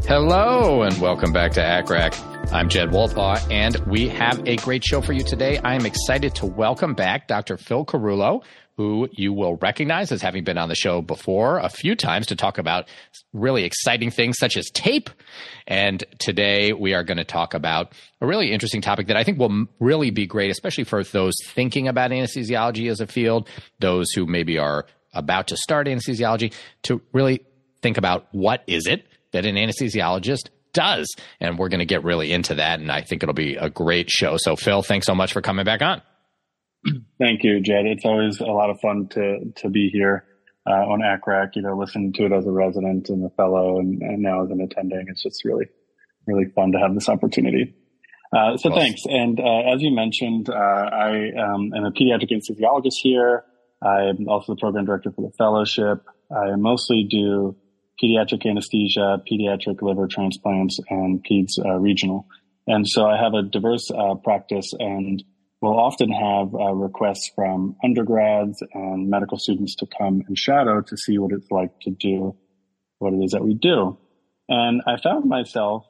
Hello and welcome back to ACCRAC. I'm Jed Wolpaw, and we have a great show for you today. I am excited to welcome back Dr. Phil Carullo, who you will recognize as having been on the show before a few times to talk about really exciting things such as tape. And today we are going to talk about a really interesting topic that I think will really be great, especially for those thinking about anesthesiology as a field, those who maybe are about to start anesthesiology, to really think about what is it that an anesthesiologist does. And we're going to get really into that, and I think it'll be a great show. So, Phil, thanks so much for coming back on. Thank you, Jed. It's always a lot of fun to be here on ACCRAC, listening to it as a resident and a fellow and now as an attending. It's just really, really fun to have this opportunity. So thanks. And as you mentioned, I am a pediatric anesthesiologist here. I'm also the program director for the fellowship. I mostly do pediatric anesthesia, pediatric liver transplants, and peds regional. And so I have a diverse practice, and we'll often have requests from undergrads and medical students to come and shadow to see what it's like to do what it is that we do. And I found myself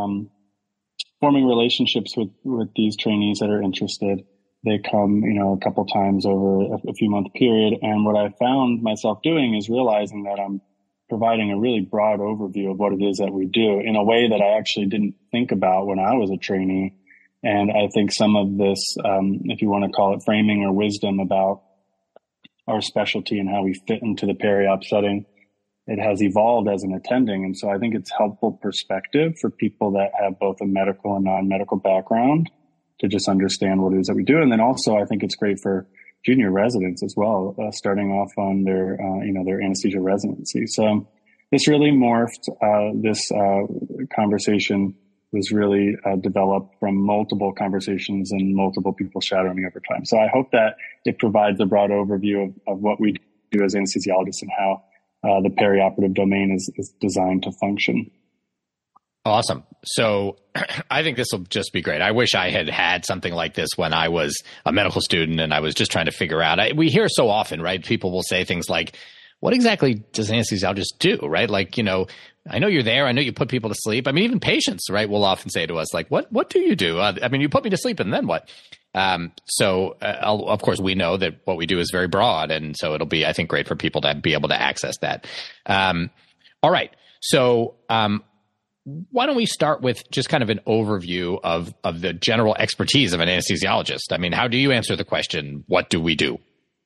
forming relationships with these trainees that are interested. They come, a couple times over a few month period. And what I found myself doing is realizing that I'm providing a really broad overview of what it is that we do in a way that I actually didn't think about when I was a trainee. And I think some of this, if you want to call it framing or wisdom about our specialty and how we fit into the peri-op setting, it has evolved as an attending. And so I think it's helpful perspective for people that have both a medical and non-medical background to just understand what it is that we do. And then also I think it's great for junior residents as well, starting off on their anesthesia residency. So this really morphed. This conversation was really developed from multiple conversations and multiple people shadowing me over time. So I hope that it provides a broad overview of what we do as anesthesiologists and how the perioperative domain is designed to function. Awesome. So I think this will just be great. I wish I had something like this when I was a medical student and I was just trying to figure out. We hear so often, right? People will say things like, what exactly does an anesthesiologist do, right? Like, I know you're there. I know you put people to sleep. I mean, even patients, right, will often say to us, like, what do you do? You put me to sleep and then what? Of course, we know that what we do is very broad. And so it'll be, I think, great for people to be able to access that. All right. So, why don't we start with just kind of an overview of the general expertise of an anesthesiologist? I mean, how do you answer the question, what do we do?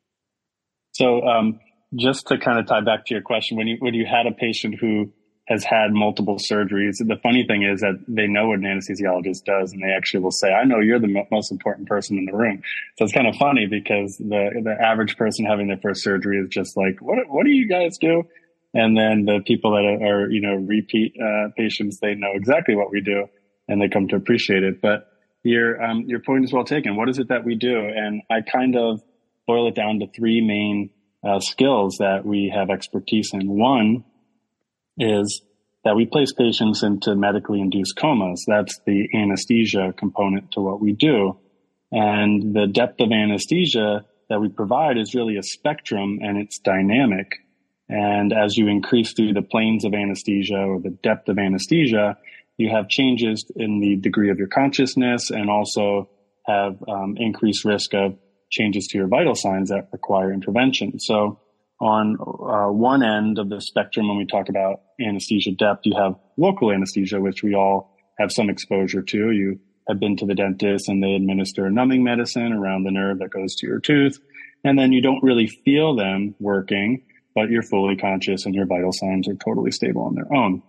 So just to kind of tie back to your question, when you had a patient who has had multiple surgeries, the funny thing is that they know what an anesthesiologist does, and they actually will say, I know you're the most important person in the room. So it's kind of funny because the average person having their first surgery is just like, what do you guys do? And then the people that are, repeat patients, they know exactly what we do and they come to appreciate it. But your point is well taken. What is it that we do? And I kind of boil it down to three main skills that we have expertise in. One is that we place patients into medically induced comas. That's the anesthesia component to what we do. And the depth of anesthesia that we provide is really a spectrum, and it's dynamic. And as you increase through the planes of anesthesia or the depth of anesthesia, you have changes in the degree of your consciousness and also have increased risk of changes to your vital signs that require intervention. So on one end of the spectrum, when we talk about anesthesia depth, you have local anesthesia, which we all have some exposure to. You have been to the dentist and they administer a numbing medicine around the nerve that goes to your tooth. And then you don't really feel them working, but you're fully conscious and your vital signs are totally stable on their own.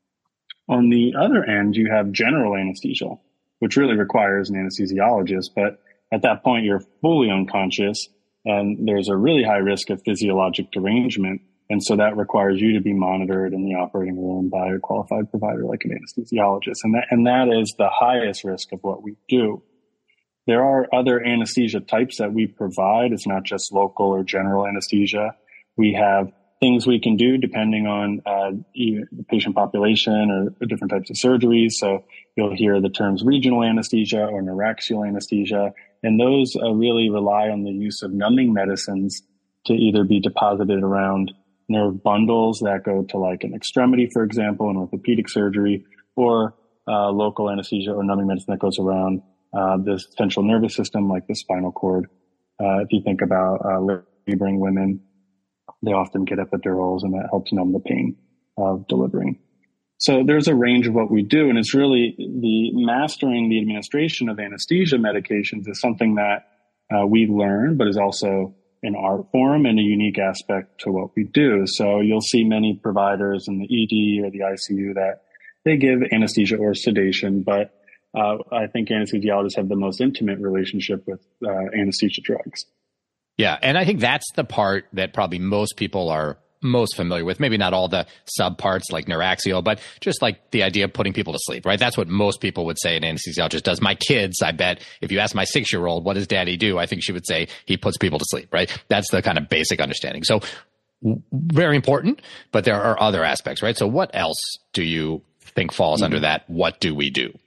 On the other end, you have general anesthesia, which really requires an anesthesiologist, but at that point, you're fully unconscious and there's a really high risk of physiologic derangement. And so that requires you to be monitored in the operating room by a qualified provider like an anesthesiologist. And that is the highest risk of what we do. There are other anesthesia types that we provide. It's not just local or general anesthesia. We have things we can do depending on the patient population or different types of surgeries. So you'll hear the terms regional anesthesia or neuraxial anesthesia. And those really rely on the use of numbing medicines to either be deposited around nerve bundles that go to like an extremity, for example, in orthopedic surgery, or local anesthesia or numbing medicine that goes around the central nervous system, like the spinal cord. If you think about laboring women, they often get epidurals, and that helps numb the pain of delivering. So there's a range of what we do, and it's really the mastering the administration of anesthesia medications is something that we learn, but is also an art form and a unique aspect to what we do. So you'll see many providers in the ED or the ICU that they give anesthesia or sedation, but I think anesthesiologists have the most intimate relationship with anesthesia drugs. Yeah, and I think that's the part that probably most people are most familiar with. Maybe not all the subparts like neuraxial, but just like the idea of putting people to sleep, right? That's what most people would say an anesthesiologist does. My kids, I bet, if you ask my 6-year-old, what does daddy do? I think she would say he puts people to sleep, right? That's the kind of basic understanding. So very important, but there are other aspects, right? So what else do you think falls under that? What do we do?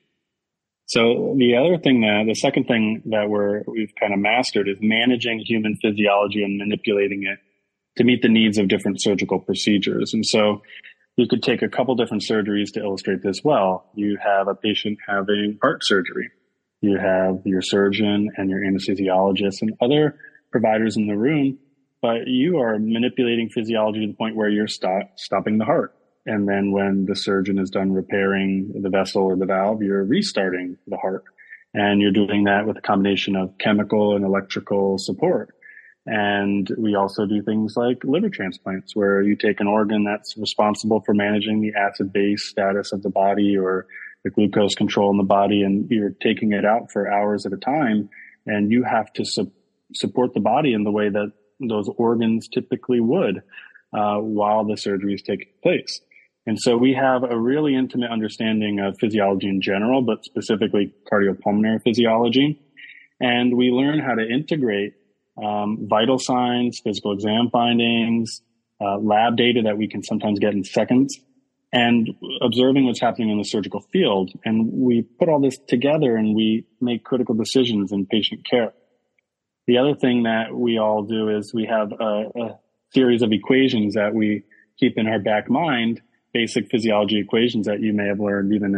So the second thing that we've kind of mastered is managing human physiology and manipulating it to meet the needs of different surgical procedures. And so you could take a couple different surgeries to illustrate this well. You have a patient having heart surgery. You have your surgeon and your anesthesiologist and other providers in the room, but you are manipulating physiology to the point where you're stopping the heart. And then when the surgeon is done repairing the vessel or the valve, you're restarting the heart. And you're doing that with a combination of chemical and electrical support. And we also do things like liver transplants, where you take an organ that's responsible for managing the acid-base status of the body or the glucose control in the body, and you're taking it out for hours at a time, and you have to support the body in the way that those organs typically would while the surgery is taking place. And so we have a really intimate understanding of physiology in general, but specifically cardiopulmonary physiology. And we learn how to integrate vital signs, physical exam findings, lab data that we can sometimes get in seconds, and observing what's happening in the surgical field. And we put all this together and we make critical decisions in patient care. The other thing that we all do is we have a series of equations that we keep in our back mind, basic physiology equations that you may have learned even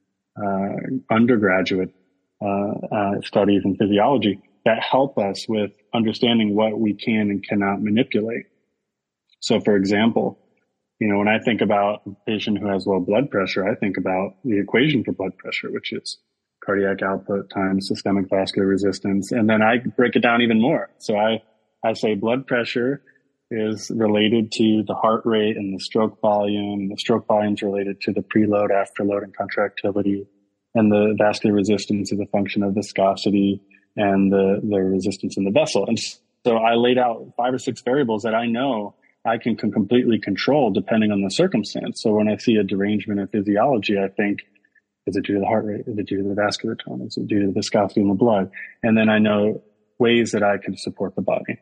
in undergraduate studies in physiology, that help us with understanding what we can and cannot manipulate. So for example, when I think about a patient who has low blood pressure, I think about the equation for blood pressure, which is cardiac output times systemic vascular resistance. And then I break it down even more. So I say blood pressure is related to the heart rate and the stroke volume. The stroke volume is related to the preload, afterload, and contractility. And the vascular resistance is a function of viscosity and the resistance in the vessel. And so I laid out 5 or 6 variables that I know I can completely control depending on the circumstance. So when I see a derangement in physiology, I think, is it due to the heart rate? Is it due to the vascular tone? Is it due to the viscosity in the blood? And then I know ways that I can support the body.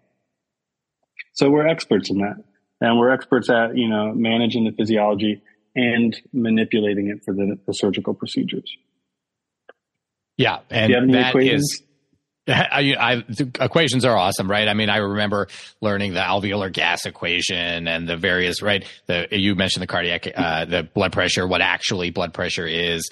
So we're experts in that. And we're experts at, managing the physiology and manipulating it for the surgical procedures. Yeah. And do you have any that equations? The equations are awesome, right? I mean, I remember learning the alveolar gas equation and the various, right? You mentioned the cardiac, the blood pressure, what actually blood pressure is.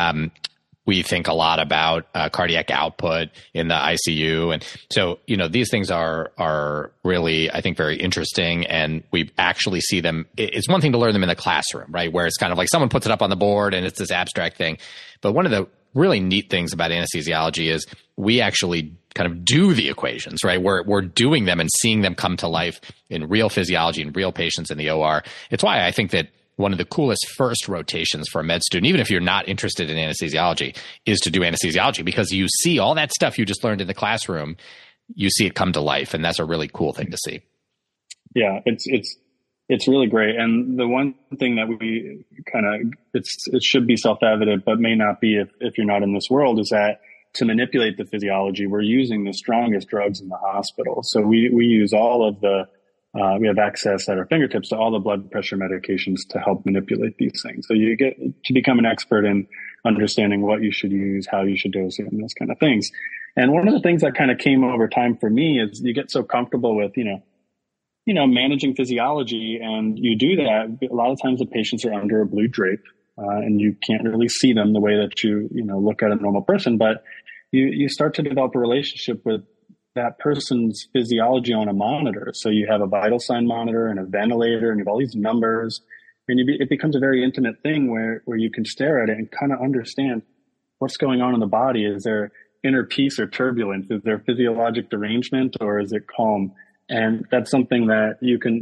We think a lot about cardiac output in the ICU. And so, these things are really, I think, very interesting. And we actually see them. It's one thing to learn them in the classroom, right? Where it's kind of like someone puts it up on the board and it's this abstract thing. But one of the really neat things about anesthesiology is we actually kind of do the equations, right? We're doing them and seeing them come to life in real physiology and real patients in the OR. It's why I think that one of the coolest first rotations for a med student, even if you're not interested in anesthesiology, is to do anesthesiology, because you see all that stuff you just learned in the classroom, you see it come to life. And that's a really cool thing to see. Yeah, it's really great. And the one thing that we it should be self-evident, but may not be if you're not in this world, is that to manipulate the physiology, we're using the strongest drugs in the hospital. So we use all of we have access at our fingertips to all the blood pressure medications to help manipulate these things. So you get to become an expert in understanding what you should use, how you should dose it, and those kind of things. And one of the things that kind of came over time for me is you get so comfortable with, managing physiology, and you do that. A lot of times the patients are under a blue drape, and you can't really see them the way that you look at a normal person, but you start to develop a relationship with that person's physiology on a monitor. So you have a vital sign monitor and a ventilator, and you have all these numbers, and it becomes a very intimate thing where you can stare at it and kind of understand what's going on in the body. Is there inner peace or turbulence? Is there physiologic derangement, or is it calm? And that's something that you can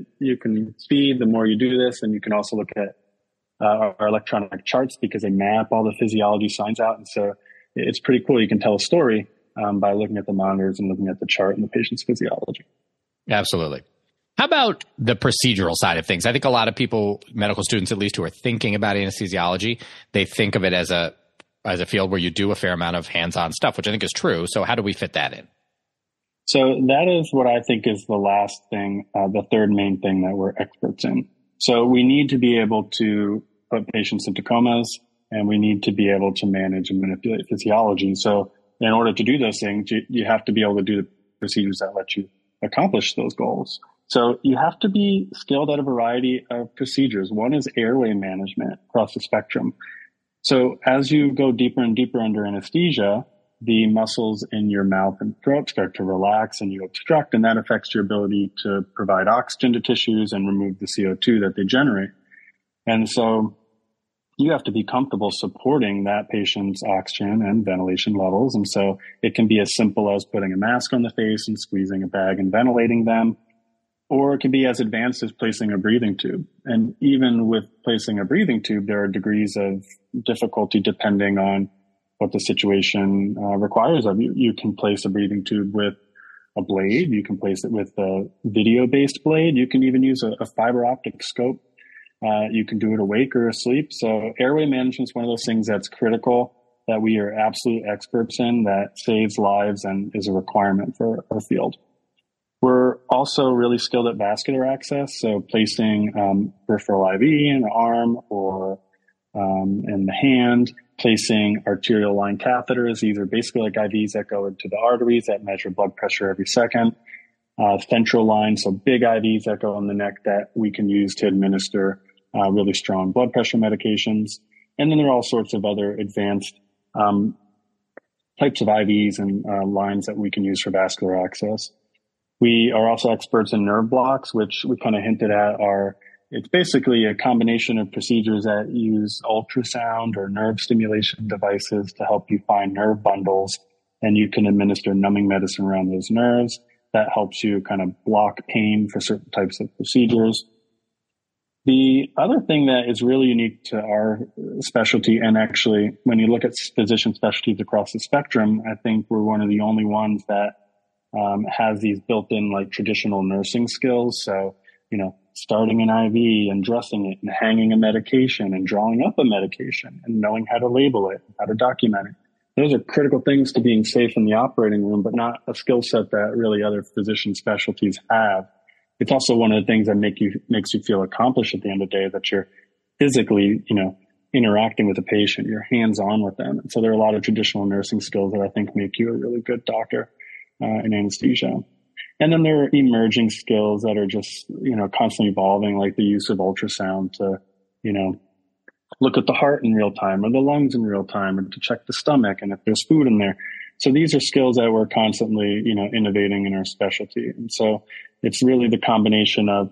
see the more you do this. And you can also look at our electronic charts, because they map all the physiology signs out. And so it's pretty cool. You can tell a story by looking at the monitors and looking at the chart and the patient's physiology. Absolutely. How about the procedural side of things? I think a lot of people, medical students at least, who are thinking about anesthesiology, they think of it as a field where you do a fair amount of hands-on stuff, which I think is true. So how do we fit that in? So that is what I think is the last thing, the third main thing that we're experts in. So we need to be able to put patients into comas, and we need to be able to manage and manipulate physiology. So in order to do those things, you have to be able to do the procedures that let you accomplish those goals. So you have to be skilled at a variety of procedures. One is airway management across the spectrum. So as you go deeper and deeper under anesthesia, the muscles in your mouth and throat start to relax and you obstruct, and that affects your ability to provide oxygen to tissues and remove the CO2 that they generate. And so you have to be comfortable supporting that patient's oxygen and ventilation levels. And so it can be as simple as putting a mask on the face and squeezing a bag and ventilating them, or it can be as advanced as placing a breathing tube. And even with placing a breathing tube, there are degrees of difficulty depending on what the situation requires of you. You can place a breathing tube with a blade. You can place it with a video-based blade. You can even use a fiber optic scope. You can do it awake or asleep. So airway management is one of those things that's critical, that we are absolute experts in, that saves lives and is a requirement for our field. We're also really skilled at vascular access. So placing peripheral IV in the arm or in the hand, placing arterial line catheters. These are basically like IVs that go into the arteries that measure blood pressure every second. Central line, so big IVs that go in the neck that we can use to administer really strong blood pressure medications. And then there are all sorts of other advanced types of IVs and lines that we can use for vascular access. We are also experts in nerve blocks, which we kind of hinted at it's basically a combination of procedures that use ultrasound or nerve stimulation devices to help you find nerve bundles, and you can administer numbing medicine around those nerves. That helps you kind of block pain for certain types of procedures. The other thing that is really unique to our specialty, and actually when you look at physician specialties across the spectrum, I think we're one of the only ones that has these built-in like traditional nursing skills. So, starting an IV and dressing it and hanging a medication and drawing up a medication and knowing how to label it, how to document it. Those are critical things to being safe in the operating room, but not a skill set that really other physician specialties have. It's also one of the things that makes you feel accomplished at the end of the day, that you're physically, interacting with a patient, you're hands-on with them. And so there are a lot of traditional nursing skills that I think make you a really good doctor in anesthesia. And then there are emerging skills that are just, constantly evolving, like the use of ultrasound to, look at the heart in real time or the lungs in real time, and to check the stomach and if there's food in there. So these are skills that we're constantly, innovating in our specialty. And so it's really the combination of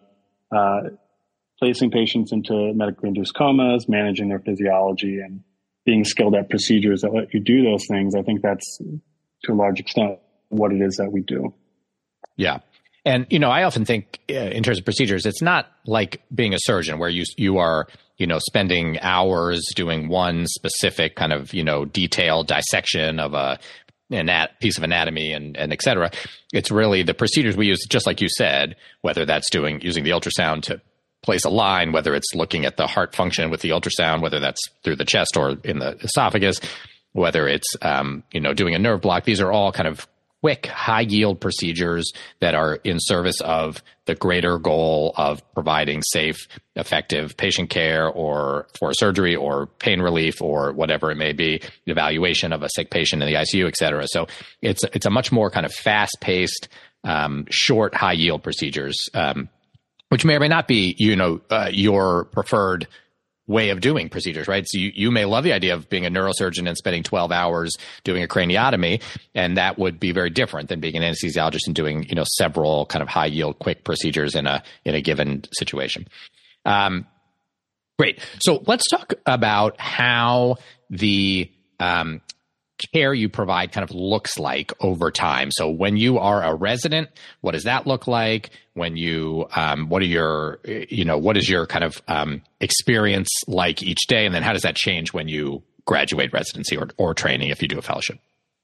placing patients into medically induced comas, managing their physiology, and being skilled at procedures that let you do those things. I think that's to a large extent what it is that we do. Yeah. And, I often think in terms of procedures, it's not like being a surgeon where you are, spending hours doing one specific kind of, detailed dissection of a piece of anatomy and et cetera. It's really the procedures we use, just like you said, whether that's using the ultrasound to place a line, whether it's looking at the heart function with the ultrasound, whether that's through the chest or in the esophagus, whether it's, doing a nerve block. These are all kind of quick, high-yield procedures that are in service of the greater goal of providing safe, effective patient care, or for surgery or pain relief or whatever it may be, evaluation of a sick patient in the ICU, et cetera. So it's a much more kind of fast-paced, short, high-yield procedures. which may or may not be, your preferred way of doing procedures, right? So you may love the idea of being a neurosurgeon and spending 12 hours doing a craniotomy, and that would be very different than being an anesthesiologist and doing, several kind of high yield, quick procedures in a given situation. Great. So let's talk about how the care you provide kind of looks like over time. So when you are a resident, what does that look like? When you, what is your kind of experience like each day? And then how does that change when you graduate residency or training if you do a fellowship?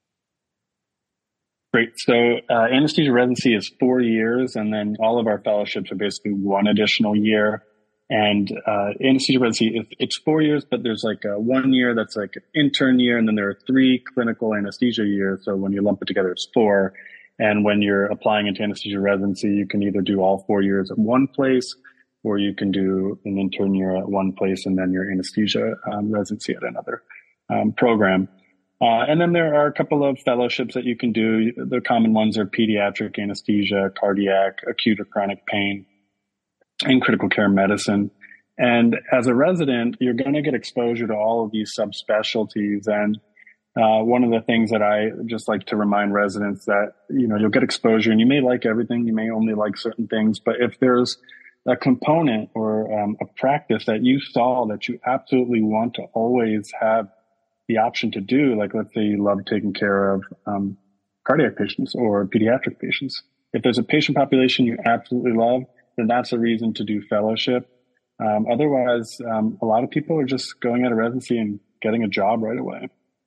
Great. So anesthesia residency is 4 years, and then all of our fellowships are basically one additional year. And anesthesia residency, it's 4 years, but there's like a 1 year that's like an intern year, and then there are 3 clinical anesthesia years. So when you lump it together, it's 4. And when you're applying into anesthesia residency, you can either do all 4 years at one place, or you can do an intern year at one place and then your anesthesia residency at another program. And then there are a couple of fellowships that you can do. The common ones are pediatric anesthesia, cardiac, acute or chronic pain, and critical care medicine. And as a resident, you're going to get exposure to all of these subspecialties. And one of the things that I just like to remind residents that, you'll get exposure and you may like everything. You may only like certain things. But if there's a component or a practice that you saw that you absolutely want to always have the option to do, like let's say you love taking care of cardiac patients or pediatric patients. If there's a patient population you absolutely love, then that's a reason to do fellowship. Otherwise, a lot of people are just going out of residency and getting a job right away.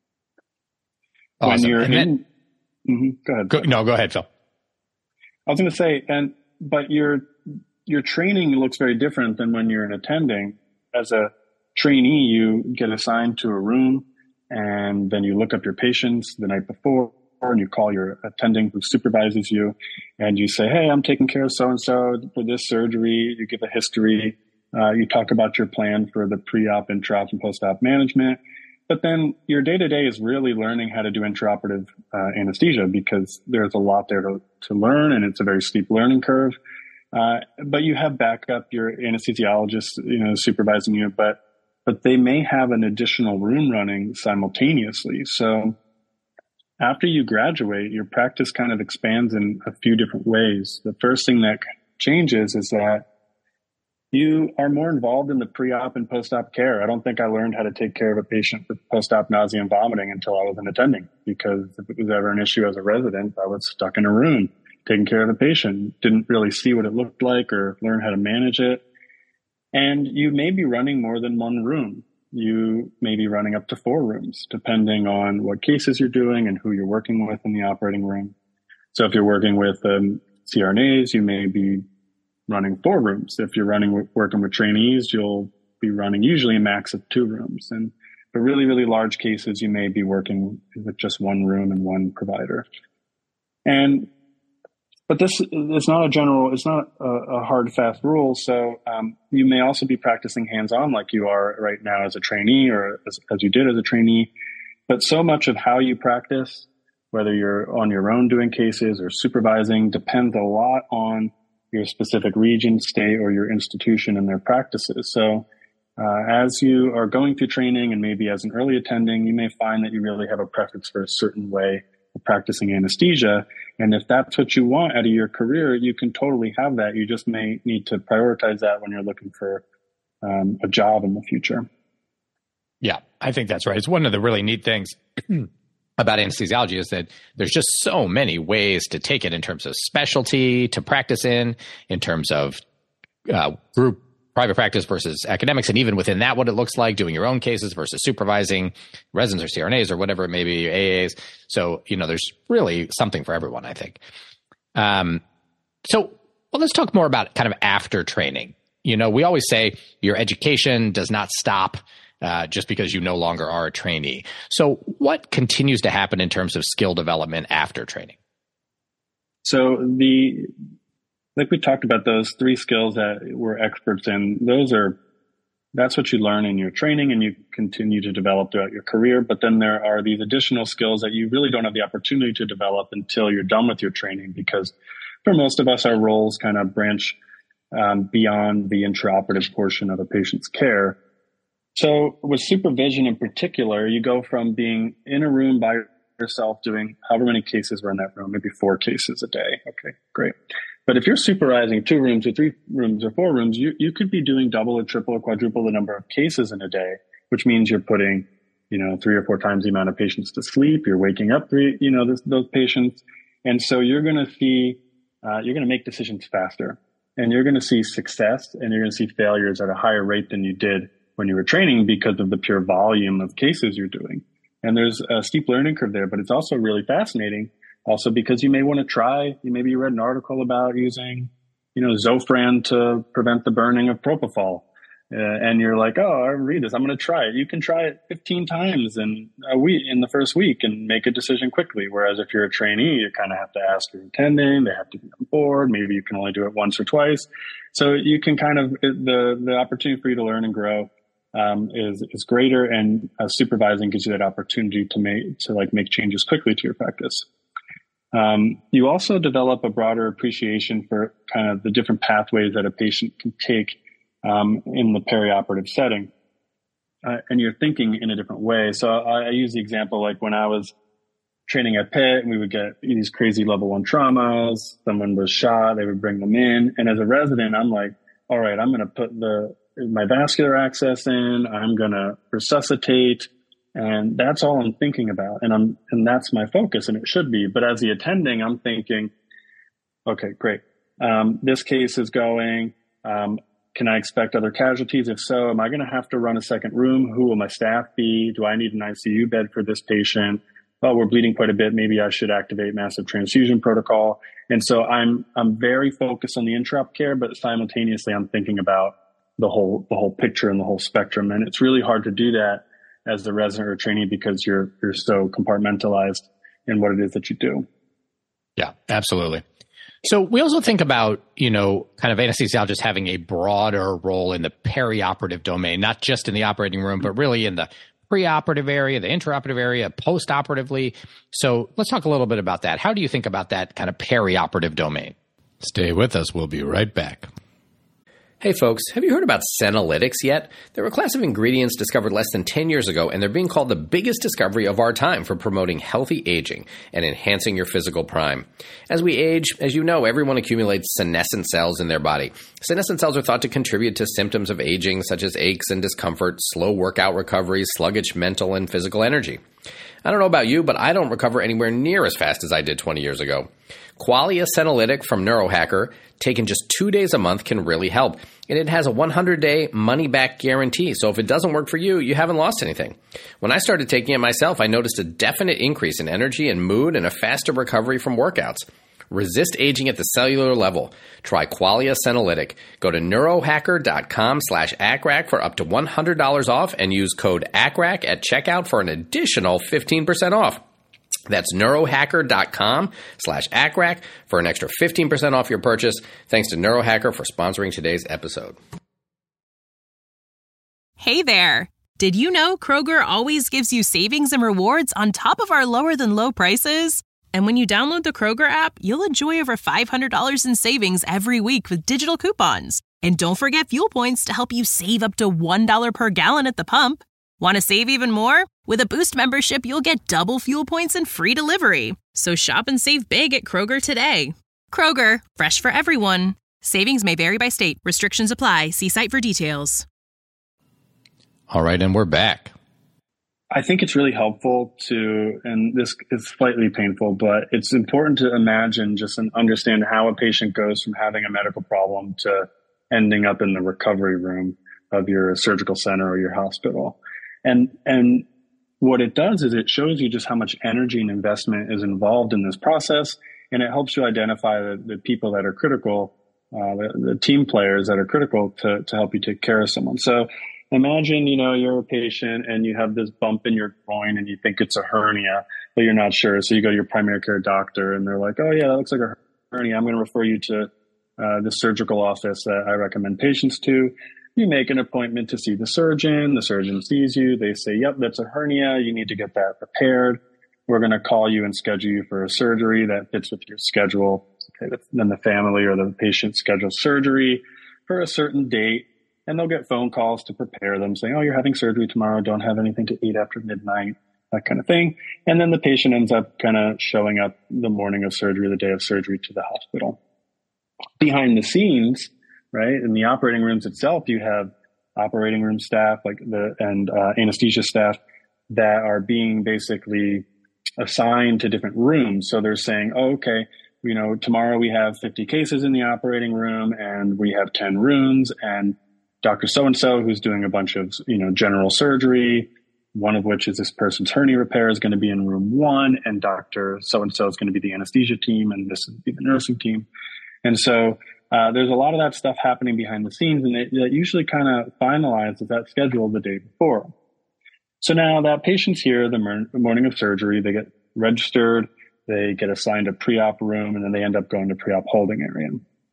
Awesome. When you're go ahead. Go ahead, Phil. I was going to say, but your training looks very different than when you're an attending. As a trainee, you get assigned to a room, and then you look up your patients the night before, and you call your attending who supervises you, and you say, hey, I'm taking care of so-and-so for this surgery. You give a history. You talk about your plan for the pre-op, intra-op, and post-op management. But then your day-to-day is really learning how to do intraoperative anesthesia, because there's a lot there to learn, and it's a very steep learning curve. But you have backup, your anesthesiologist, supervising you, but they may have an additional room running simultaneously. So after you graduate, your practice kind of expands in a few different ways. The first thing that changes is that you are more involved in the pre-op and post-op care. I don't think I learned how to take care of a patient with post-op nausea and vomiting until I was an attending, because if it was ever an issue as a resident, I was stuck in a room taking care of a patient, didn't really see what it looked like or learn how to manage it. And you may be running more than one room. You may be running up to 4 rooms, depending on what cases you're doing and who you're working with in the operating room. So if you're working with CRNAs, you may be running 4 rooms. If you're working with trainees, you'll be running usually a max of 2 rooms. And for really, really large cases, you may be working with just 1 room and 1 provider. But this is not it's not a hard, fast rule. So you may also be practicing hands-on like you are right now as a trainee, or as you did as a trainee. But so much of how you practice, whether you're on your own doing cases or supervising, depends a lot on your specific region, state, or your institution and their practices. So as you are going through training, and maybe as an early attending, you may find that you really have a preference for a certain way of practicing anesthesia. And if that's what you want out of your career, you can totally have that. You just may need to prioritize that when you're looking for a job in the future. Yeah, I think that's right. It's one of the really neat things about anesthesiology is that there's just so many ways to take it in terms of specialty to practice in terms of group private practice versus academics, and even within that, what it looks like doing your own cases versus supervising residents or CRNAs or whatever it may be, AAs. So, there's really something for everyone, I think. So let's talk more about kind of after training. We always say your education does not stop just because you no longer are a trainee. So what continues to happen in terms of skill development after training? So like we talked about, those 3 skills that we're experts in, that's what you learn in your training and you continue to develop throughout your career. But then there are these additional skills that you really don't have the opportunity to develop until you're done with your training, because for most of us, our roles kind of branch beyond the intraoperative portion of a patient's care. So with supervision in particular, you go from being in a room by yourself doing however many cases were in that room, maybe 4 cases a day. Okay, great. But if you're supervising 2 rooms or 3 rooms or 4 rooms, you could be doing double or triple or quadruple the number of cases in a day, which means you're putting, 3 or 4 times the amount of patients to sleep. You're waking up, those patients. And so you're going to make decisions faster, and you're going to see success, and you're going to see failures at a higher rate than you did when you were training because of the pure volume of cases you're doing. And there's a steep learning curve there, but it's also really fascinating also because you may want to try, maybe you read an article about using, Zofran to prevent the burning of propofol. And you're like, oh, I read this, I'm going to try it. You can try it 15 times in a week, in the first week, and make a decision quickly. Whereas if you're a trainee, you kind of have to ask your attending, they have to be on board. Maybe you can only do it once or twice. So you can the opportunity for you to learn and grow is greater, and supervising gives you that opportunity to make changes quickly to your practice. You also develop a broader appreciation for kind of the different pathways that a patient can take in the perioperative setting, and you're thinking in a different way. So I use the example like when I was training at Pitt, we would get these crazy level 1 traumas. Someone was shot, they would bring them in, and as a resident, I'm like, all right, I'm going to put my vascular access in, I'm going to resuscitate. And that's all I'm thinking about. And that's my focus, and it should be. But as the attending, I'm thinking, okay, great. This case is going, can I expect other casualties? If so, am I going to have to run a second room? Who will my staff be? Do I need an ICU bed for this patient? Oh, we're bleeding quite a bit. Maybe I should activate massive transfusion protocol. And so I'm very focused on the intraop care, but simultaneously I'm thinking about the whole picture and the whole spectrum. And it's really hard to do that as the resident or trainee because you're so compartmentalized in what it is that you do. Yeah, absolutely. So we also think about, kind of anesthesiologists having a broader role in the perioperative domain, not just in the operating room, but really in the preoperative area, the intraoperative area, postoperatively. So let's talk a little bit about that. How do you think about that kind of perioperative domain? Stay with us. We'll be right back. Hey folks, have you heard about senolytics yet? They're a class of ingredients discovered less than 10 years ago, and they're being called the biggest discovery of our time for promoting healthy aging and enhancing your physical prime. As we age, as you know, everyone accumulates senescent cells in their body. Senescent cells are thought to contribute to symptoms of aging, such as aches and discomfort, slow workout recovery, sluggish mental and physical energy. I don't know about you, but I don't recover anywhere near as fast as I did 20 years ago. Qualia Senolytic from Neurohacker, taken just 2 days a month, can really help. And it has a 100-day money-back guarantee, so if it doesn't work for you, you haven't lost anything. When I started taking it myself, I noticed a definite increase in energy and mood and a faster recovery from workouts. Resist aging at the cellular level. Try Qualia Senolytic. Go to neurohacker.com/ACRAC for up to $100 off and use code ACRAC at checkout for an additional 15% off. That's neurohacker.com/ACRAC for an extra 15% off your purchase. Thanks to Neurohacker for sponsoring today's episode. Hey there. Did you know Kroger always gives you savings and rewards on top of our lower than low prices? And when you download the Kroger app, you'll enjoy over $500 in savings every week with digital coupons. And don't forget fuel points to help you save up to $1 per gallon at the pump. Want to save even more? With a Boost membership, you'll get double fuel points and free delivery. So shop and save big at Kroger today. Kroger, fresh for everyone. Savings may vary by state. Restrictions apply. See site for details. All right, and we're back. I think it's really helpful to, and this is slightly painful, but it's important to imagine just and understand how a patient goes from having a medical problem to ending up in the recovery room of your surgical center or your hospital. And what it does is it shows you just how much energy and investment is involved in this process, and it helps you identify the people that are critical, the team players that are critical to help you take care of someone. So imagine, you're a patient and you have this bump in your groin and you think it's a hernia, but you're not sure. So you go to your primary care doctor and they're like, oh yeah, that looks like a hernia. I'm going to refer you to the surgical office that I recommend patients to. You make an appointment to see the surgeon sees you. They say, yep, that's a hernia. You need to get that repaired. We're going to call you and schedule you for a surgery that fits with your schedule. Okay, then the family or the patient schedules surgery. for a certain date, and they'll get phone calls to prepare them saying, oh, you're having surgery tomorrow. Don't have anything to eat after midnight, that kind of thing. And then the patient ends up kind of showing up the morning of surgery, the day of surgery, to the hospital. Behind the scenes, right, in the operating rooms itself, you have operating room staff and anesthesia staff that are being basically assigned to different rooms. So they're saying, oh, okay, tomorrow we have 50 cases in the operating room and we have 10 rooms, and Dr. So-and-so, who's doing a bunch of, general surgery, one of which is this person's hernia repair, is going to be in room 1, and Dr. So-and-so is going to be the anesthesia team, and this would be the nursing team. And so there's a lot of that stuff happening behind the scenes, and that usually kind of finalizes that schedule the day before. So now that patient's here the morning of surgery, they get registered, they get assigned a pre-op room, and then they end up going to pre-op holding area.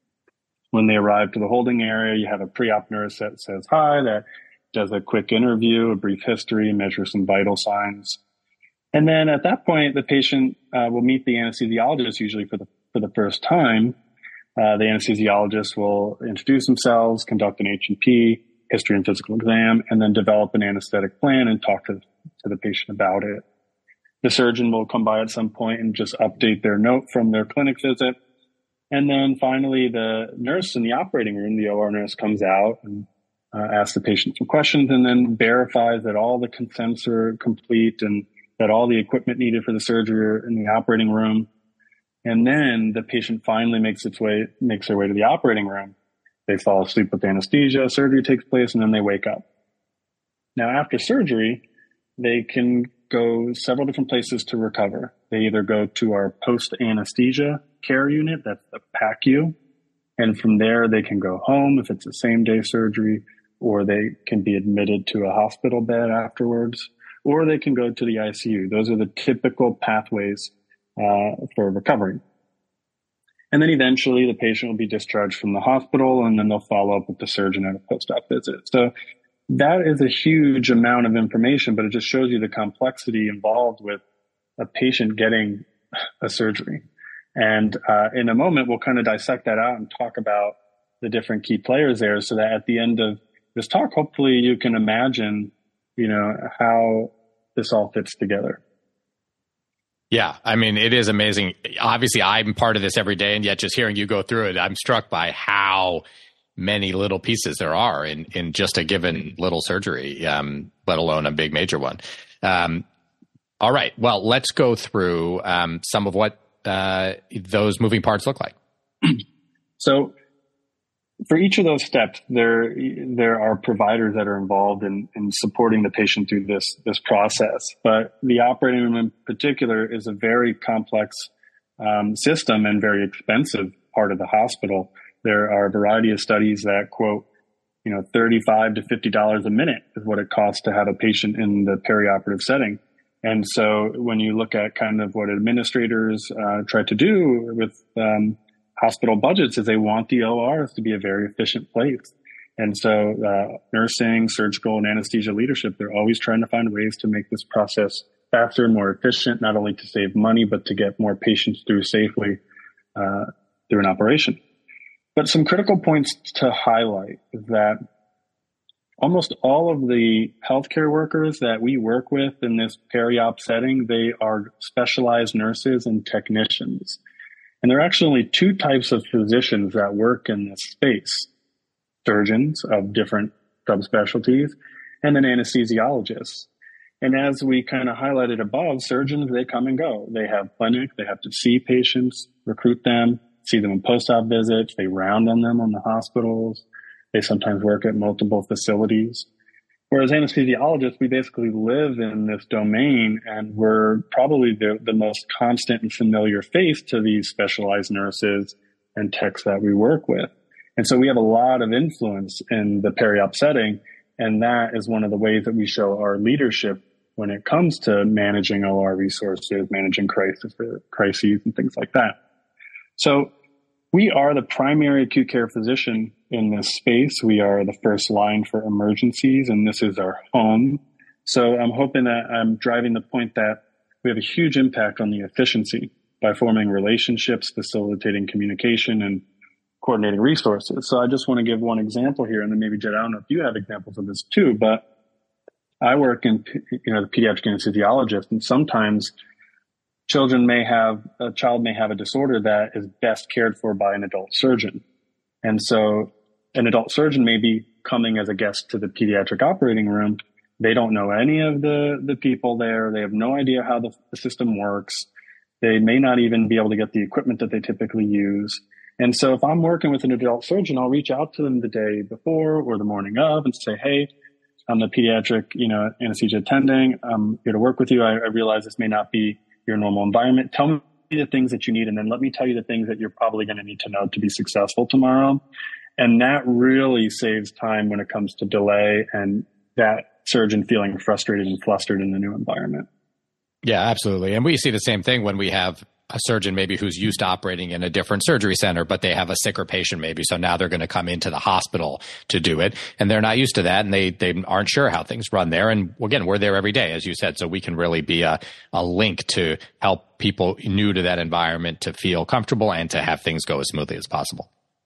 When they arrive to the holding area, you have a pre-op nurse that says hi, that does a quick interview, a brief history, measures some vital signs. And then at that point, the patient will meet the anesthesiologist, usually for the first time. The anesthesiologist will introduce themselves, conduct an H&P, history and physical exam, and then develop an anesthetic plan and talk to the patient about it. The surgeon will come by at some point and just update their note from their clinic visit. And then finally, the nurse in the operating room, the OR nurse, comes out and asks the patient some questions, and then verifies that all the consents are complete and that all the equipment needed for the surgery are in the operating room. And then the patient finally makes their way to the operating room. They fall asleep with anesthesia, surgery takes place, and then they wake up. Now, after surgery, they can go several different places to recover. They either go to our post-anesthesia care unit, that's the PACU, and from there they can go home if it's a same-day surgery, or they can be admitted to a hospital bed afterwards, or they can go to the ICU. Those are the typical pathways for recovery. And then eventually the patient will be discharged from the hospital, and then they'll follow up with the surgeon at a post-op visit. So that is a huge amount of information, but it just shows you the complexity involved with a patient getting a surgery. And in a moment, we'll kind of dissect that out and talk about the different key players there, so that at the end of this talk, hopefully you can imagine, how this all fits together. Yeah, I mean, it is amazing. Obviously, I'm part of this every day, and yet just hearing you go through it, I'm struck by how many little pieces there are in just a given little surgery, let alone a big major one. All right, well, let's go through some of what those moving parts look like. So for each of those steps, there are providers that are involved in supporting the patient through this process. But the operating room in particular is a very complex system and very expensive part of the hospital. There are a variety of studies that quote, $35 to $50 a minute is what it costs to have a patient in the perioperative setting. And so when you look at kind of what administrators try to do with hospital budgets, is they want the ORs to be a very efficient place. And so nursing, surgical, and anesthesia leadership, they're always trying to find ways to make this process faster and more efficient, not only to save money, but to get more patients through safely through an operation. But some critical points to highlight is that almost all of the healthcare workers that we work with in this peri-op setting, they are specialized nurses and technicians. And there are actually only two types of physicians that work in this space: surgeons of different subspecialties, and then anesthesiologists. And as we kind of highlighted above, surgeons, they come and go. They have clinic, they have to see patients, recruit them, see them in post-op visits, they round on them on the hospitals. They sometimes work at multiple facilities. Whereas anesthesiologists, we basically live in this domain, and we're probably the most constant and familiar face to these specialized nurses and techs that we work with. And so we have a lot of influence in the peri-op setting, and that is one of the ways that we show our leadership when it comes to managing OR resources, managing crises and things like that. So we are the primary acute care physician in this space. We are the first line for emergencies, and this is our home. So I'm hoping that I'm driving the point that we have a huge impact on the efficiency by forming relationships, facilitating communication, and coordinating resources. So I just want to give one example here, and then maybe Jed, I don't know if you have examples of this too, but I work in, the pediatric anesthesiologist, and sometimes a child may have a disorder that is best cared for by an adult surgeon. And so an adult surgeon may be coming as a guest to the pediatric operating room. They don't know any of the people there. They have no idea how the system works. They may not even be able to get the equipment that they typically use. And so if I'm working with an adult surgeon, I'll reach out to them the day before or the morning of and say, hey, I'm the pediatric, anesthesia attending. I'm here to work with you. I realize this may not be your normal environment. Tell me the things that you need, and then let me tell you the things that you're probably going to need to know to be successful tomorrow. And that really saves time when it comes to delay and that surgeon feeling frustrated and flustered in the new environment. Yeah, absolutely. And we see the same thing when we have a surgeon maybe who's used to operating in a different surgery center, but they have a sicker patient maybe. So now they're going to come into the hospital to do it, and they're not used to that, and they aren't sure how things run there. And again, we're there every day, as you said, so we can really be a link to help people new to that environment to feel comfortable and to have things go as smoothly as possible.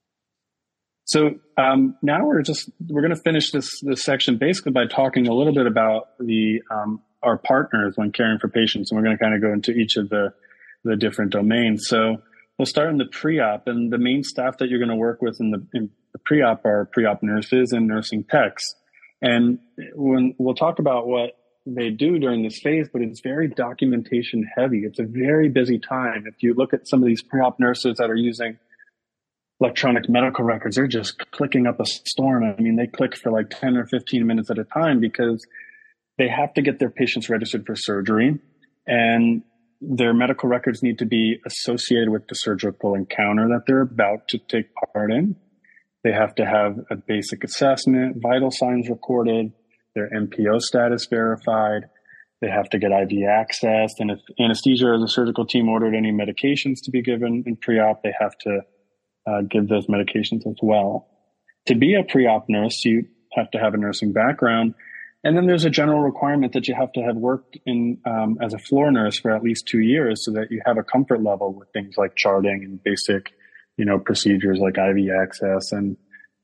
So now we're going to finish this section basically by talking a little bit about our partners when caring for patients, and we're going to kind of go into each of the different domains. So we'll start in the pre-op, and the main staff that you're going to work with in the pre-op are pre-op nurses and nursing techs. And when we'll talk about what they do during this phase, but it's very documentation heavy. It's a very busy time. If you look at some of these pre-op nurses that are using electronic medical records, they're just clicking up a storm. I mean, they click for like 10 or 15 minutes at a time because they have to get their patients registered for surgery, and their medical records need to be associated with the surgical encounter that they're about to take part in. They have to have a basic assessment, vital signs recorded, their MPO status verified. They have to get IV access. And if anesthesia or the surgical team ordered any medications to be given in pre-op, they have to give those medications as well. To be a pre-op nurse, you have to have a nursing background. And then there's a general requirement that you have to have worked in as a floor nurse for at least 2 years so that you have a comfort level with things like charting and basic, procedures like IV access and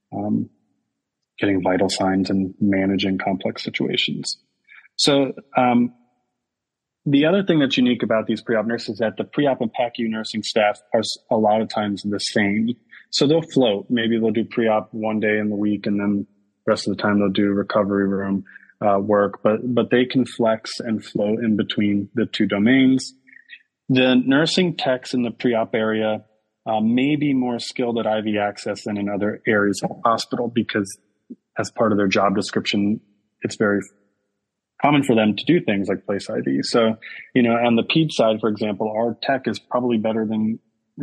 getting vital signs and managing complex situations. So the other thing that's unique about these pre-op nurses is that the pre-op and PACU nursing staff are a lot of times the same. So they'll float. Maybe they'll do pre-op one day in the week, and then the rest of the time they'll do recovery room work, but they can flex and float in between the two domains. The nursing techs in the pre-op area may be more skilled at IV access than in other areas of the hospital because as part of their job description, it's very common for them to do things like place IV. So, on the ped side, for example, our tech is probably better than,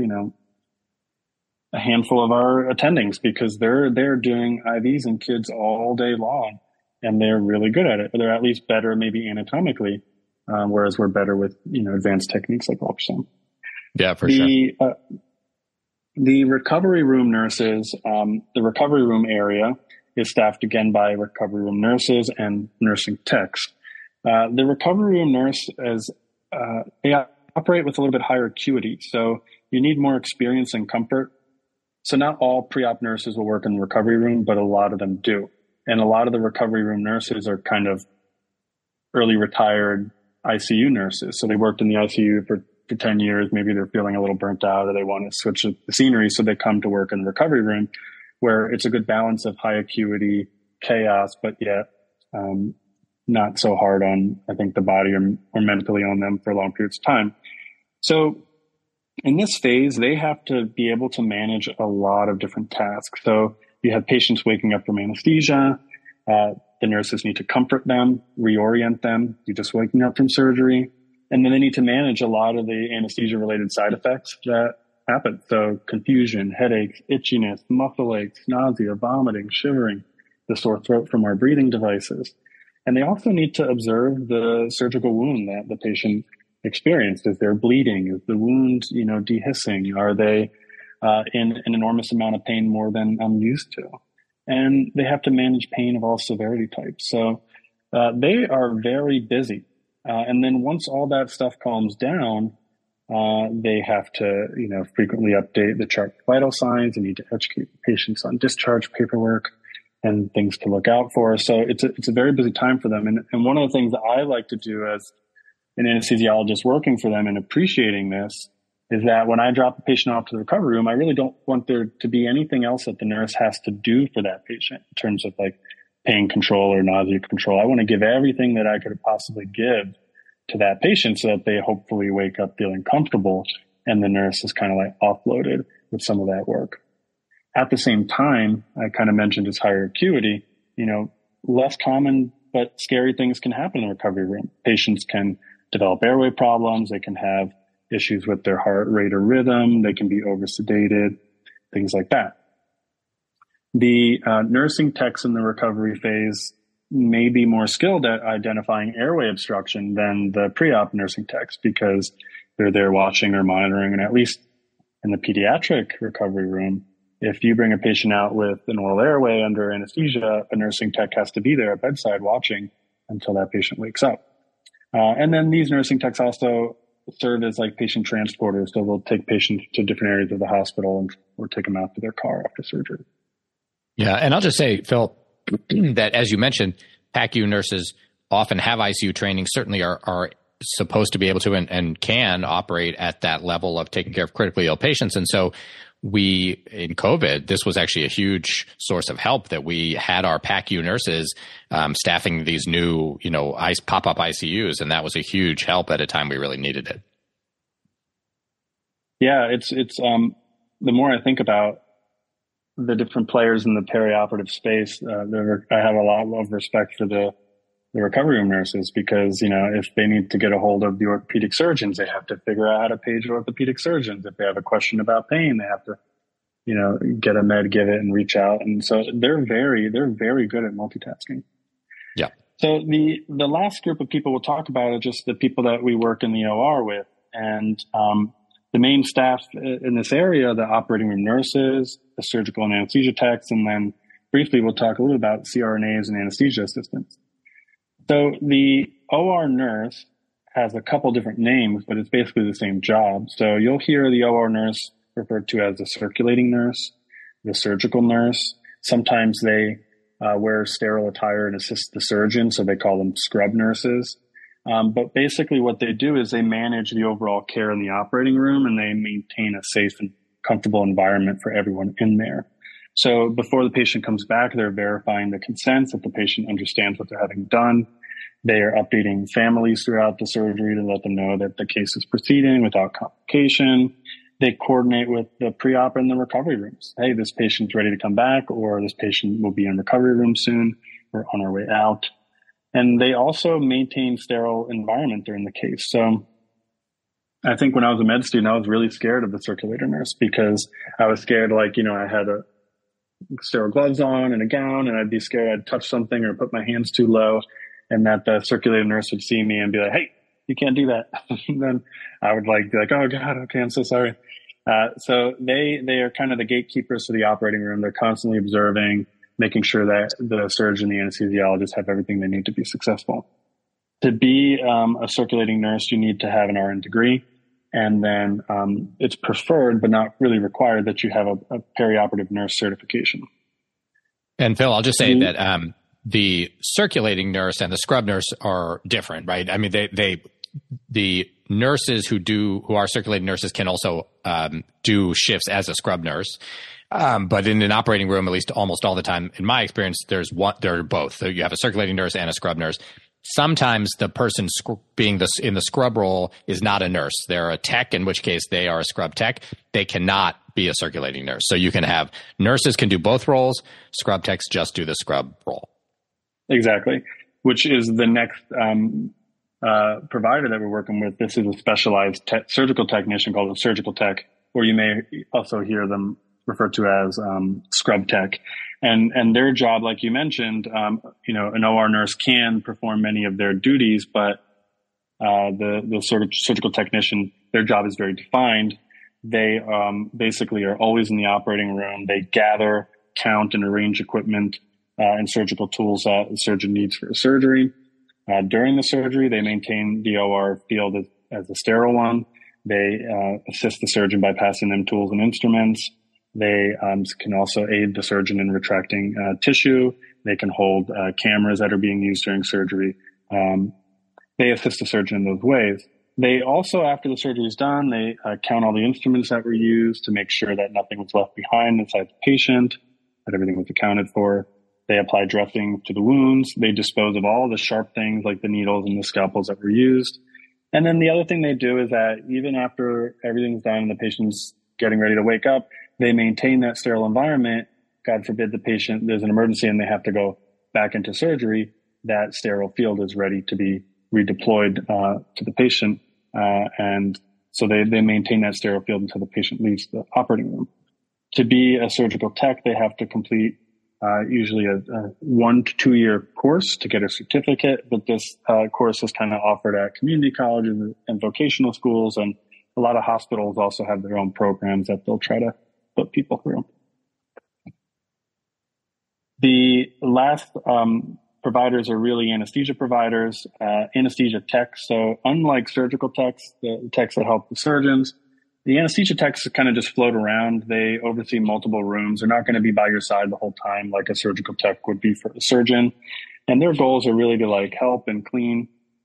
a handful of our attendings because they're doing IVs in kids all day long. And they're really good at it. They're at least better maybe anatomically, whereas we're better with, advanced techniques like ultrasound. Yeah, for sure. The recovery room nurses, the recovery room area is staffed again by recovery room nurses and nursing techs. The recovery room nurse they operate with a little bit higher acuity. So you need more experience and comfort. So not all pre-op nurses will work in the recovery room, but a lot of them do. And a lot of the recovery room nurses are kind of early retired ICU nurses. So they worked in the ICU for 10 years. Maybe they're feeling a little burnt out or they want to switch the scenery. So they come to work in the recovery room where it's a good balance of high acuity chaos, but yet not so hard on, I think, the body or mentally on them for long periods of time. So in this phase, they have to be able to manage a lot of different tasks. So you have patients waking up from anesthesia. The nurses need to comfort them, reorient them. You're just waking up from surgery. And then they need to manage a lot of the anesthesia-related side effects that happen. So confusion, headaches, itchiness, muscle aches, nausea, vomiting, shivering, the sore throat from our breathing devices. And they also need to observe the surgical wound that the patient experienced. Is there bleeding? Is the wound, dehiscing? Are they in an enormous amount of pain more than I'm used to? And they have to manage pain of all severity types. So they are very busy. And then once all that stuff calms down, They have to, frequently update the chart for vital signs. They need to educate patients on discharge paperwork and things to look out for. So it's a very busy time for them. And one of the things that I like to do as an anesthesiologist working for them and appreciating this is that when I drop a patient off to the recovery room, I really don't want there to be anything else that the nurse has to do for that patient in terms of like pain control or nausea control. I want to give everything that I could possibly give to that patient so that they hopefully wake up feeling comfortable and the nurse is kind of like offloaded with some of that work. At the same time, I kind of mentioned it's higher acuity, less common but scary things can happen in the recovery room. Patients can develop airway problems. They can have issues with their heart rate or rhythm. They can be oversedated, things like that. The nursing techs in the recovery phase may be more skilled at identifying airway obstruction than the pre-op nursing techs because they're there watching or monitoring. And at least in the pediatric recovery room, if you bring a patient out with an oral airway under anesthesia, a nursing tech has to be there at bedside watching until that patient wakes up. And then these nursing techs also serve as like patient transporters. So they'll take patients to different areas of the hospital or take them out to their car after surgery. Yeah. And I'll just say, Phil, that as you mentioned, PACU nurses often have ICU training, certainly are supposed to be able to and can operate at that level of taking care of critically ill patients. And so in COVID, this was actually a huge source of help that we had our PACU nurses staffing these new, pop-up ICUs. And that was a huge help at a time we really needed it. Yeah, it's the more I think about the different players in the perioperative space, I have a lot of respect for the recovery room nurses because, if they need to get a hold of the orthopedic surgeons, they have to figure out how to page orthopedic surgeons. If they have a question about pain, they have to, get a med, give it and reach out. And so they're very good at multitasking. Yeah. So the last group of people we'll talk about are just the people that we work in the OR with. And, the main staff in this area, the operating room nurses, the surgical and anesthesia techs, and then briefly we'll talk a little about CRNAs and anesthesia assistants. So the OR nurse has a couple different names, but it's basically the same job. So you'll hear the OR nurse referred to as the circulating nurse, the surgical nurse. Sometimes they wear sterile attire and assist the surgeon, so they call them scrub nurses. But basically what they do is they manage the overall care in the operating room and they maintain a safe and comfortable environment for everyone in there. So before the patient comes back, they're verifying the consents that the patient understands what they're having done. They are updating families throughout the surgery to let them know that the case is proceeding without complication. They coordinate with the pre-op and the recovery rooms. Hey, this patient's ready to come back, or this patient will be in recovery room soon. We're on our way out. And they also maintain sterile environment during the case. So I think when I was a med student, I was really scared of the circulator nurse because I was scared, I had a sterile gloves on and a gown, and I'd be scared I'd touch something or put my hands too low, and that the circulator nurse would see me and be like, hey, you can't do that. And then I would be like, oh God, okay, I'm so sorry. So they are kind of the gatekeepers to the operating room. They're constantly observing, making sure that the surgeon, the anesthesiologist have everything they need to be successful. To be a circulating nurse, you need to have an RN degree. And then it's preferred, but not really required, that you have a perioperative nurse certification. And Phil, I'll just say that the circulating nurse and the scrub nurse are different, right? I mean, the nurses who are circulating nurses can also do shifts as a scrub nurse. But in an operating room, at least almost all the time, in my experience, there are both. So you have a circulating nurse and a scrub nurse. Sometimes the person being in the scrub role is not a nurse. They're a tech, in which case they are a scrub tech. They cannot be a circulating nurse. So you can have nurses can do both roles. Scrub techs just do the scrub role. Exactly, which is the next provider that we're working with. This is a specialized surgical technician called a surgical tech, or you may also hear them referred to as scrub tech. And their job, like you mentioned, an OR nurse can perform many of their duties, but the sort of surgical technician, their job is very defined. They basically are always in the operating room. They gather, count, and arrange equipment and surgical tools that the surgeon needs for a surgery. During the surgery, they maintain the OR field as a sterile one. They assist the surgeon by passing them tools and instruments. They can also aid the surgeon in retracting tissue. They can hold cameras that are being used during surgery. They assist the surgeon in those ways. They also, after the surgery is done, they count all the instruments that were used to make sure that nothing was left behind inside the patient, that everything was accounted for. They apply dressing to the wounds. They dispose of all the sharp things like the needles and the scalpels that were used. And then the other thing they do is that even after everything's done and the patient's getting ready to wake up, they maintain that sterile environment. God forbid there's an emergency and they have to go back into surgery. That sterile field is ready to be redeployed to the patient. And so they maintain that sterile field until the patient leaves the operating room. To be a surgical tech, they have to complete usually a 1 to 2 year course to get a certificate. But this course is kind of offered at community colleges and vocational schools. And a lot of hospitals also have their own programs that they'll try to put people through. The last providers are really anesthesia providers, anesthesia techs. So unlike surgical techs, the techs that help the surgeons, the anesthesia techs kind of just float around. They oversee multiple rooms. They're not going to be by your side the whole time like a surgical tech would be for a surgeon. And their goals are really to help clean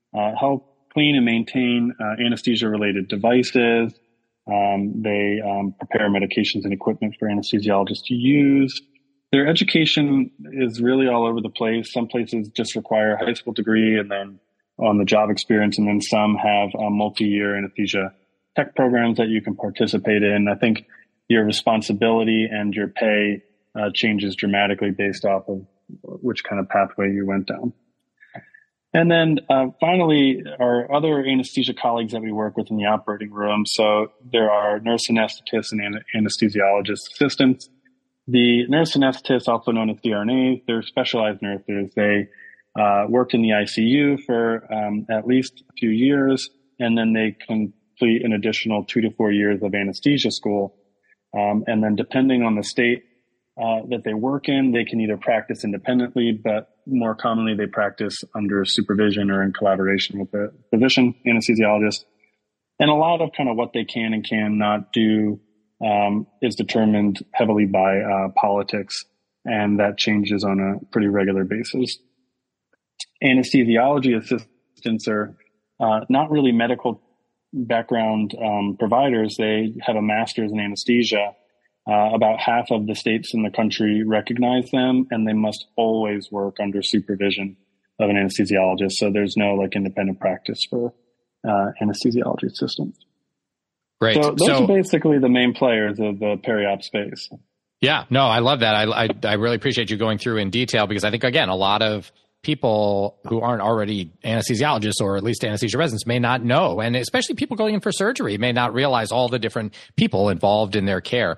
and maintain anesthesia-related devices. They prepare medications and equipment for anesthesiologists to use. Their education is really all over the place. Some places just require a high school degree and then on-the-job experience, and then some have multi-year anesthesia tech programs that you can participate in. I think your responsibility and your pay changes dramatically based off of which kind of pathway you went down. And then finally, our other anesthesia colleagues that we work with in the operating room. So there are nurse anesthetists and anesthesiologist assistants. The nurse anesthetists, also known as DRNAs, they're specialized nurses. They worked in the ICU for at least a few years, and then they complete an additional 2 to 4 years of anesthesia school. And then depending on the state that they work in, they can either practice independently, but more commonly they practice under supervision or in collaboration with the physician anesthesiologist. And a lot of kind of what they can and cannot do is determined heavily by politics, and that changes on a pretty regular basis. Anesthesiology assistants are not really medical background providers. They have a master's in anesthesia. About half of the states in the country recognize them, and they must always work under supervision of an anesthesiologist. So there's no independent practice for anesthesiology assistants. Great. So those are basically the main players of the peri-op space. Yeah, no, I love that. I really appreciate you going through in detail, because I think, again, a lot of people who aren't already anesthesiologists or at least anesthesia residents may not know, and especially people going in for surgery may not realize all the different people involved in their care.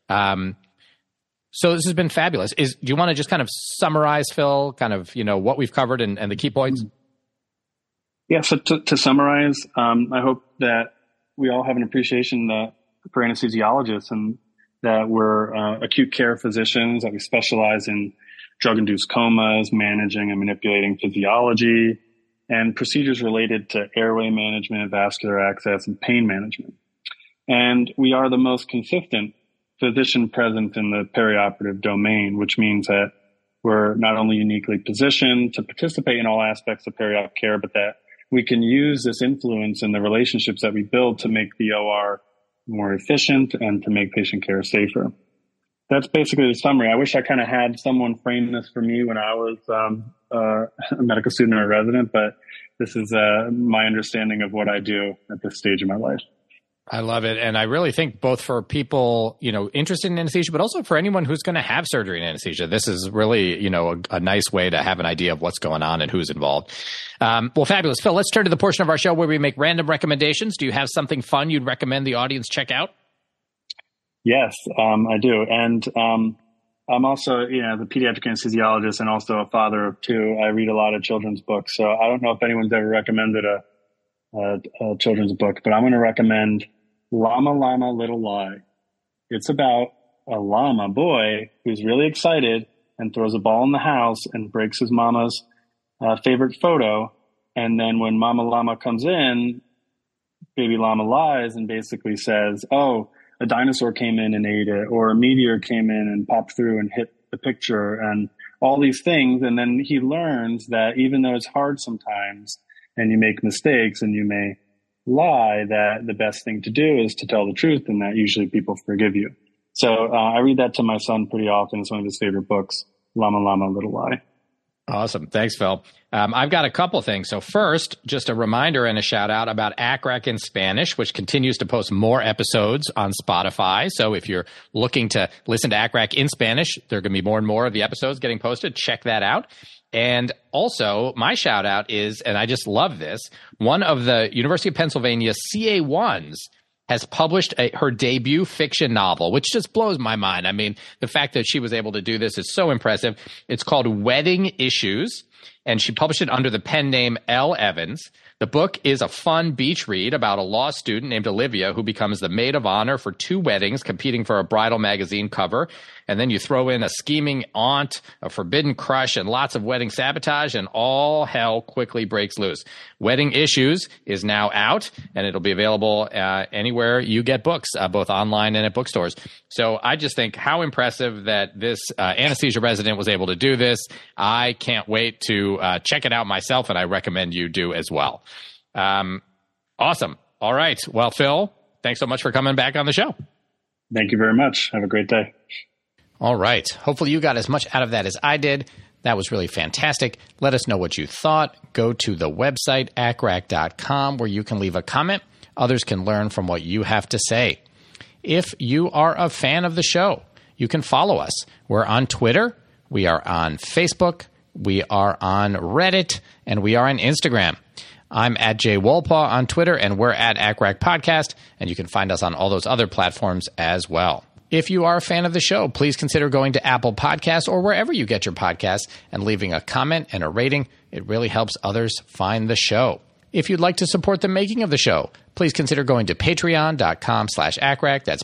So this has been fabulous. Do you want to just kind of summarize, Phil, kind of, what we've covered and the key points? Yeah. So to summarize, I hope that we all have an appreciation for anesthesiologists, and that we're acute care physicians, that we specialize in drug-induced comas, managing and manipulating physiology, and procedures related to airway management, vascular access, and pain management. And we are the most consistent physician presence in the perioperative domain, which means that we're not only uniquely positioned to participate in all aspects of periop care, but that we can use this influence and the relationships that we build to make the OR more efficient and to make patient care safer. That's basically the summary. I wish I kind of had someone frame this for me when I was a medical student or a resident, but this is my understanding of what I do at this stage of my life. I love it. And I really think both for people, interested in anesthesia, but also for anyone who's going to have surgery in anesthesia, this is really, a nice way to have an idea of what's going on and who's involved. Well, fabulous. Phil, let's turn to the portion of our show where we make random recommendations. Do you have something fun you'd recommend the audience check out? Yes, I do. And I'm also, the pediatric anesthesiologist and also a father of two. I read a lot of children's books. So I don't know if anyone's ever recommended a children's book, but I'm going to recommend Llama Llama Little Lie. It's about a llama boy who's really excited and throws a ball in the house and breaks his mama's favorite photo. And then when Mama Llama comes in, baby llama lies and basically says, oh, a dinosaur came in and ate it, or a meteor came in and popped through and hit the picture, and all these things. And then he learns that even though it's hard sometimes and you make mistakes and you may lie, that the best thing to do is to tell the truth, and that usually people forgive you. So I read that to my son pretty often. It's one of his favorite books, Llama Llama Little Lie. Awesome. Thanks, Phil. I've got a couple things. So first, just a reminder and a shout out about ACRAC in Spanish, which continues to post more episodes on Spotify. So if you're looking to listen to ACRAC in Spanish, there are going to be more and more of the episodes getting posted. Check that out. And also, my shout out is, and I just love this, one of the University of Pennsylvania CA1s has published her debut fiction novel, which just blows my mind. I mean, the fact that she was able to do this is so impressive. It's called Wedding Issues, and she published it under the pen name Elle Evans. The book is a fun beach read about a law student named Olivia who becomes the maid of honor for 2 weddings, competing for a bridal magazine cover. And then you throw in a scheming aunt, a forbidden crush, and lots of wedding sabotage, and all hell quickly breaks loose. Wedding Issues is now out, and it'll be available anywhere you get books, both online and at bookstores. So I just think how impressive that this anesthesia resident was able to do this. I can't wait to check it out myself, and I recommend you do as well. Awesome. All right. Well, Phil, thanks so much for coming back on the show. Thank you very much. Have a great day. All right. Hopefully you got as much out of that as I did. That was really fantastic. Let us know what you thought. Go to the website, acrac.com, where you can leave a comment. Others can learn from what you have to say. If you are a fan of the show, you can follow us. We're on Twitter. We are on Facebook. We are on Reddit. And we are on Instagram. I'm at Jay Wolpaw on Twitter, and we're at ACRAC Podcast. And you can find us on all those other platforms as well. If you are a fan of the show, please consider going to Apple Podcasts or wherever you get your podcasts and leaving a comment and a rating. It really helps others find the show. If you'd like to support the making of the show, please consider going to patreon.com/ACRAC. That's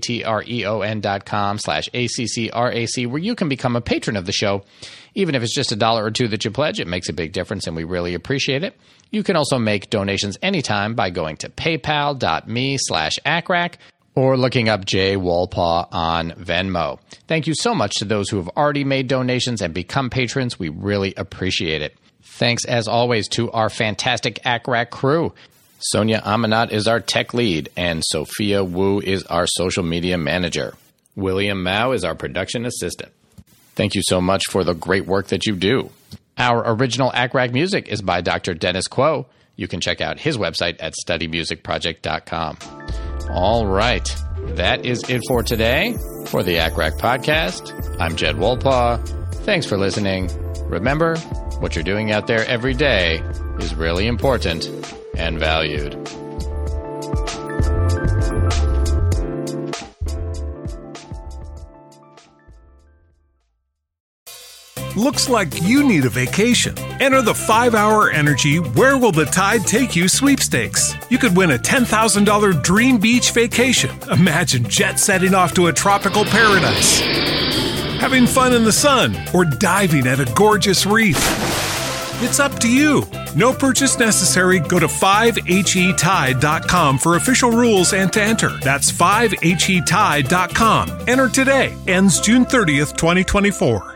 patreon.com/ACCRAC, where you can become a patron of the show. Even if it's just $1 or $2 that you pledge, it makes a big difference, and we really appreciate it. You can also make donations anytime by going to paypal.me/ACRAC. or looking up Jay Wolpaw on Venmo. Thank you so much to those who have already made donations and become patrons. We really appreciate it. Thanks, as always, to our fantastic ACRAC crew. Sonia Amanat is our tech lead, and Sophia Wu is our social media manager. William Mao is our production assistant. Thank you so much for the great work that you do. Our original ACRAC music is by Dr. Dennis Quo. You can check out his website at studymusicproject.com. All right. That is it for today. For the ACRAC Podcast, I'm Jed Wolpaw. Thanks for listening. Remember, what you're doing out there every day is really important and valued. Looks like you need a vacation. Enter the 5-Hour Energy Where Will the Tide Take You sweepstakes. You could win a $10,000 dream beach vacation. Imagine jet setting off to a tropical paradise, having fun in the sun, or diving at a gorgeous reef. It's up to you. No purchase necessary. Go to 5HETide.com for official rules and to enter. That's 5HETide.com. Enter today. Ends June 30th, 2024.